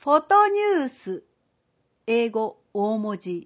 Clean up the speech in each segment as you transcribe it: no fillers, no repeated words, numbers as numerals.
フォトニュース、英語大文字。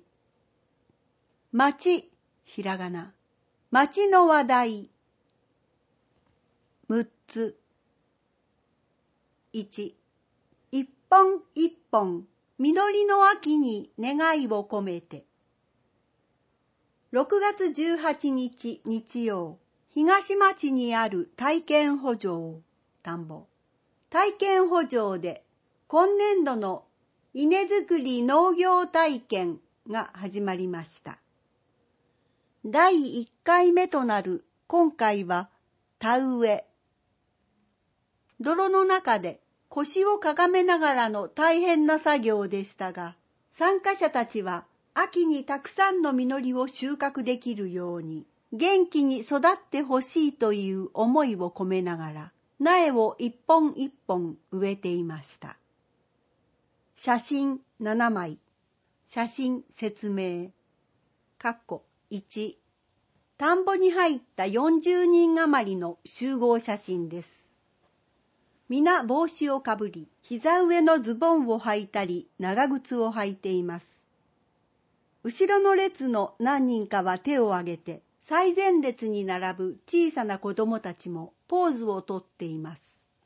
街、ひらがな。街の話題。6つ。1、一本一本、実りの秋に願いを込めて。6月18日日曜、東町にある体験補助田んぼ。体験補助で今年度の稲作り農業体験が始まりました。第1回目となる今回は田植え。泥の中で腰をかがめながらの大変な作業でしたが、参加者たちは秋にたくさんの実りを収穫できるように、元気に育ってほしいという思いを込めながら、苗を一本一本植えていました。写真7枚。写真説明。1、田んぼに入った40人余りの集合写真です。皆帽子をかぶり、膝上のズボンを履いたり、長靴を履いています。後ろの列の何人かは手を挙げて、最前列に並ぶ小さな子供たちもポーズをとっています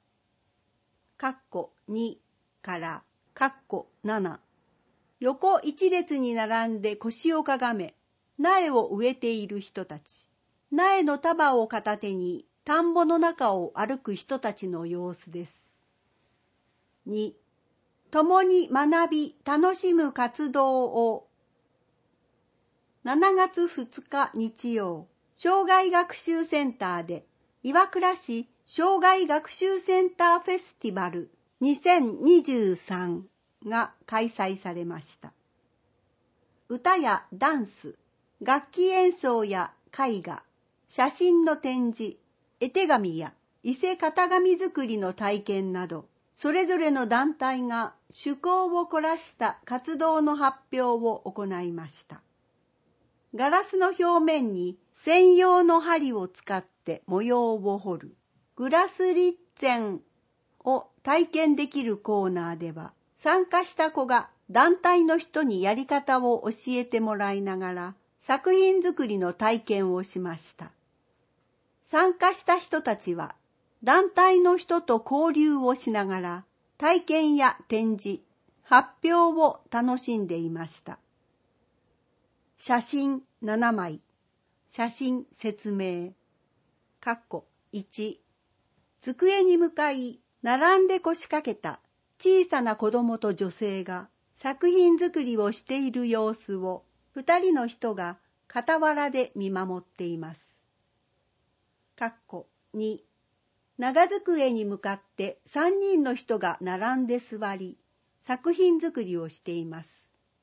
。2から7。横一列に並んで腰をかがめ、苗を植えている人たち。苗の束を片手に田んぼの中を歩く人たちの様子です。2、共に学び楽しむ活動を。7月2日日曜、障害学習センターで岩倉市障害学習センターフェスティバル2023が開催されました。歌やダンス、楽器演奏や絵画、写真の展示、絵手紙や伊勢型紙作りの体験など、それぞれの団体が趣向を凝らした活動の発表を行いました。ガラスの表面に専用の針を使って模様を彫るグラスリッツェンを体験できるコーナーでは、参加した子が団体の人にやり方を教えてもらいながら作品作りの体験をしました。参加した人たちは団体の人と交流をしながら体験や展示、発表を楽しんでいました。写真7枚。写真説明。1、机に向かい並んで腰掛けた小さな子供と女性が作品作りをしている様子を2人の人が傍らで見守っています。2、長机に向かって3人の人が並んで座り、作品作りをしています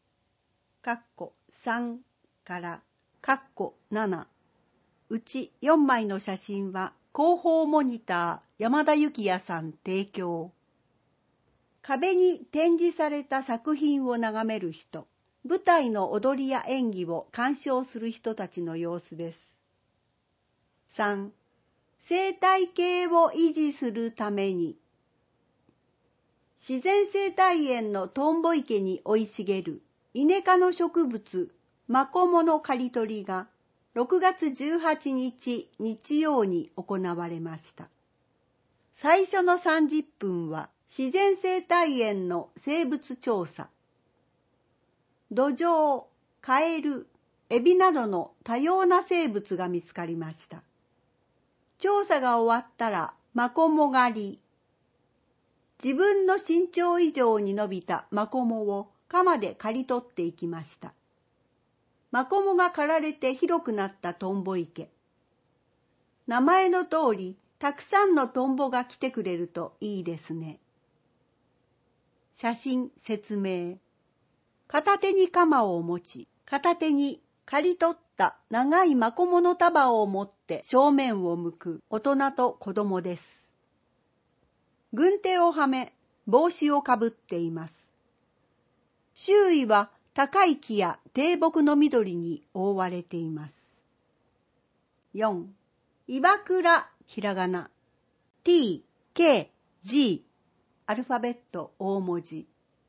。3から7。うち4枚の写真は広報モニター山田幸也さん提供。壁に展示された作品を眺める人、舞台の踊りや演技を鑑賞する人たちの様子です。3、生態系を維持するために。自然生態園のトンボ池に生い茂るイネ科の植物、マコモの刈り取りが6月18日日曜に行われました。最初の30分は自然生態園の生物調査。土壌、カエル、エビなどの多様な生物が見つかりました。調査が終わったらマコモ狩り。自分の身長以上に伸びたマコモを鎌で刈り取っていきました。マコモが刈られて広くなったトンボ池。名前の通り、たくさんのトンボが来てくれるといいですね。写真説明。片手に鎌を持ち、片手に刈り取った長いマコモの束を持って正面を向く大人と子供です。軍手をはめ、帽子をかぶっています。周囲は高い木や低木の緑に覆われています。4、岩倉ひらがな T、K、G アルファベット大文字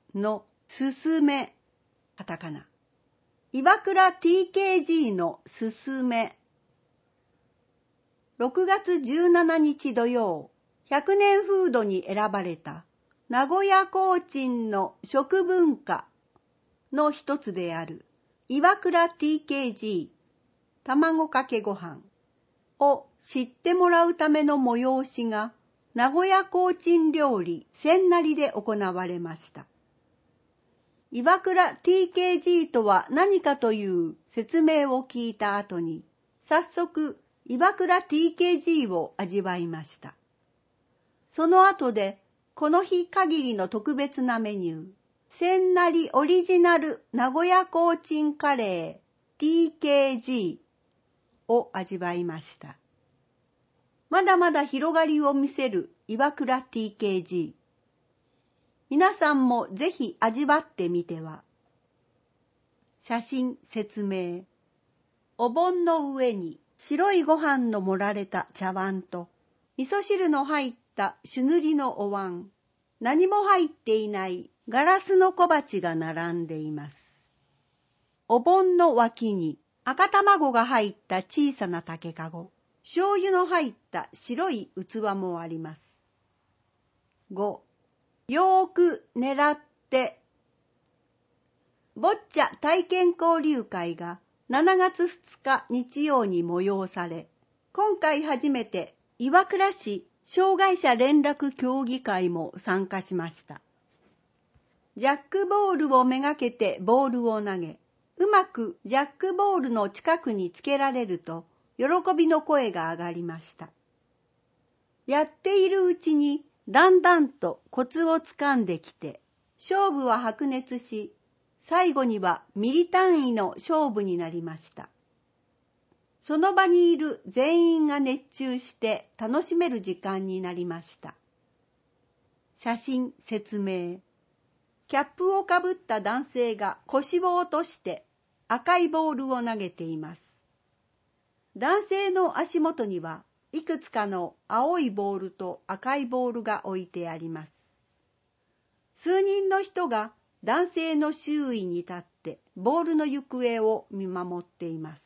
のすすめ、カタカナ。岩倉 TKG のすすめ。6月17日土曜、100年フードに選ばれた名古屋コーチンの食文化の一つである岩倉 TKG 卵かけご飯を知ってもらうための催しが名古屋コーチン料理千成で行われました。岩倉 TKG とは何かという説明を聞いた後に、早速岩倉 TKG を味わいました。その後で、この日限りの特別なメニュー、千成オリジナル名古屋コーチンカレー TKG を味わいました。まだまだ広がりを見せる岩倉 TKG。皆さんもぜひ味わってみては。写真説明。お盆の上に白いご飯の盛られた茶碗と、味噌汁の入った朱塗りのお椀、何も入っていないガラスの小鉢が並んでいます。お盆の脇に赤卵が入った小さな竹かご、醤油の入った白い器もあります。5. よーく狙って。ボッチャ体験交流会が7月2日日曜に催され、今回初めて岩倉市障害者連絡協議会も参加しました。ジャックボールをめがけてボールを投げ、うまくジャックボールの近くにつけられると、喜びの声が上がりました。やっているうちに、だんだんとコツをつかんできて、勝負は白熱し、最後にはミリ単位の勝負になりました。その場にいる全員が熱中して楽しめる時間になりました。写真説明。キャップをかぶった男性が腰を落として赤いボールを投げています。男性の足元にはいくつかの青いボールと赤いボールが置いてあります。数人の人が男性の周囲に立ってボールの行方を見守っています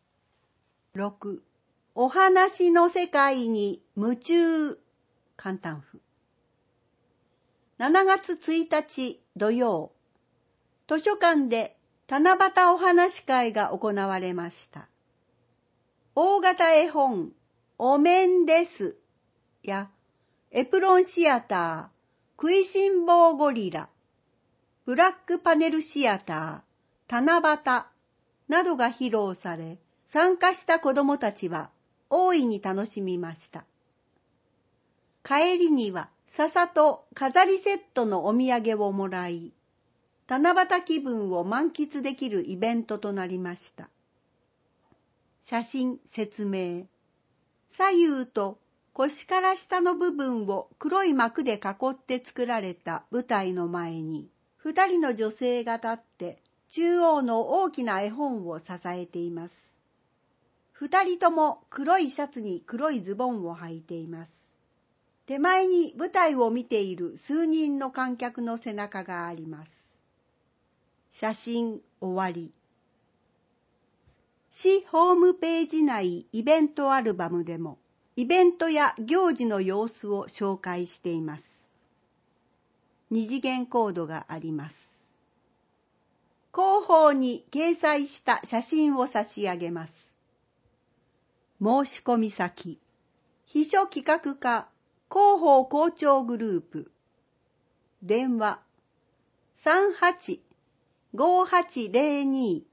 。6. お話の世界に夢中。簡単譜。7月1日土曜、図書館で七夕お話会が行われました。大型絵本お面ですやエプロンシアター、食いしん坊ゴリラ、ブラックパネルシアター、七夕などが披露され、参加した子どもたちは大いに楽しみました。帰りには笹と飾りセットのお土産をもらい、七夕気分を満喫できるイベントとなりました。写真説明。左右と腰から下の部分を黒い幕で囲って作られた舞台の前に、2人の女性が立って中央の大きな絵本を支えています。2人とも黒いシャツに黒いズボンを履いています。手前に舞台を見ている数人の観客の背中があります。写真終わり。市ホームページ内イベントアルバムでもイベントや行事の様子を紹介しています。二次元コードがあります。広報に掲載した写真を差し上げます。申し込み先、秘書企画課広報校長グループ。電話 38-5802